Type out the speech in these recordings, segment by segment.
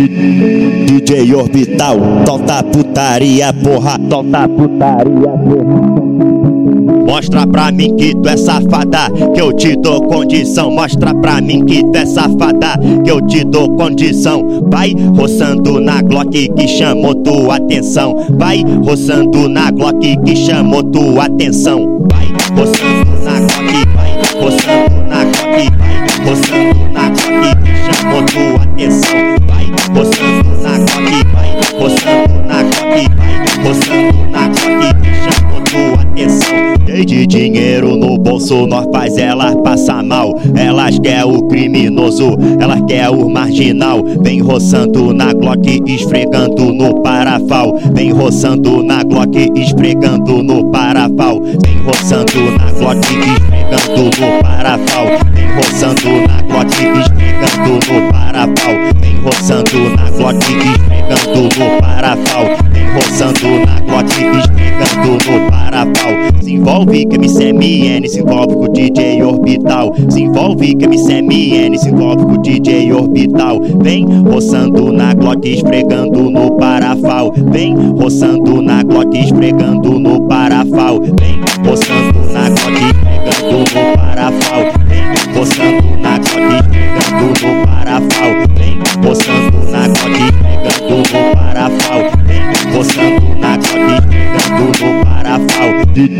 DJ Orbital, solta putaria, porra, solta putaria, porra. Mostra pra mim que tu é safada, que eu te dou condição. Mostra pra mim que tu é safada, que eu te dou condição. Vai roçando na Glock que chamou tua atenção. Vai roçando na Glock que chamou tua atenção. Vai roçando na Glock, vai roçando na Glock, vai roçando na Glock que chamou tua atenção. Vai roçando na Glock, vai roçando na Glock, vai roçando na Glock que chamou tua atenção. Cheio de dinheiro no bolso, nós faz elas passar mal. Elas quer o criminoso, elas quer o marginal. Vem roçando na Glock, esfregando no parafal. Vem roçando na Glock, esfregando no parafal. Vem roçando na Glock, esfregando no parafal. Vem roçando na Glock, esfregando no parafal. Vem roçando na Glock, esfregando no parafal. Vem roçando na Glock, esfregando no parafal. Se envolve que MCMN, se envolve com o DJ Orbital. Se envolve que MCMN, se envolve com o DJ Orbital. Vem roçando na Glock, esfregando no parafal. Vem roçando na Glock, esfregando no parafal. Vem roçando na Glock, esfregando no parafal. Vem roçando na Glock, esfregando no parafal. Vem roçando na Glock, esfregando no parafal. Vem roçando na Glock, esfregando no parafal.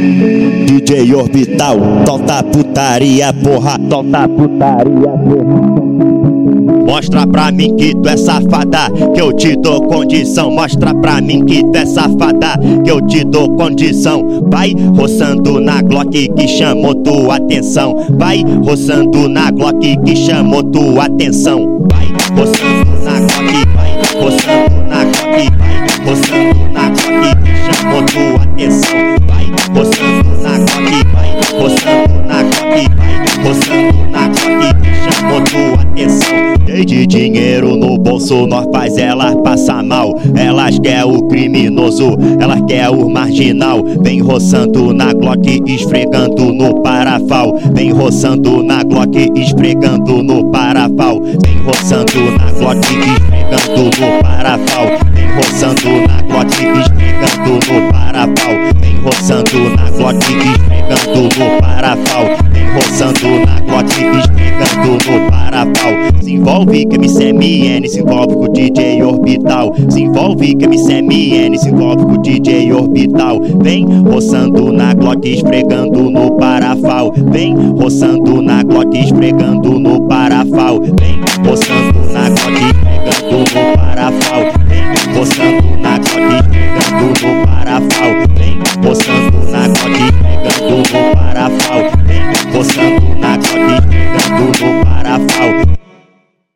DJ Orbital, solta putaria, porra, solta putaria, porra. Mostra pra mim que tu é safada, que eu te dou condição. Mostra pra mim que tu é safada, que eu te dou condição. Vai roçando na Glock que chamou tua atenção. Vai roçando na Glock que chamou tua atenção. Vai roçando na Glock, vai roçando na Glock, vai roçando na Glock que chamou tua atenção. Vai roçando na Glock, vai roçando na Glock, vai roçando na Glock que chamou tua atenção. Cheio de dinheiro no bolso, nós faz elas passar mal. Elas quer o criminoso, elas quer o marginal. Vem roçando na Glock, esfregando no parafal. Vem roçando na Glock, esfregando no parafal. Vem roçando na Glock, esfregando no parafal. Vem roçando na Glock, esfregando no parafal. Vem roçando na Glock, esfregando no parafal. Vem roçando na Glock, esfregando no parafal. Se envolve que MCMN, se envolve com o DJ Orbital. Se envolve que MCMN, se envolve com o DJ Orbital. Vem roçando na Glock, esfregando no parafal. Vem roçando na Glock, esfregando no parafal. Vem roçando na Glock, esfregando no parafal. Vem roçando na Glock, esfregando no parafal. Vem roçando na Glock, esfregando no parafal. Vem roçando na Glock, esfregando no parafal.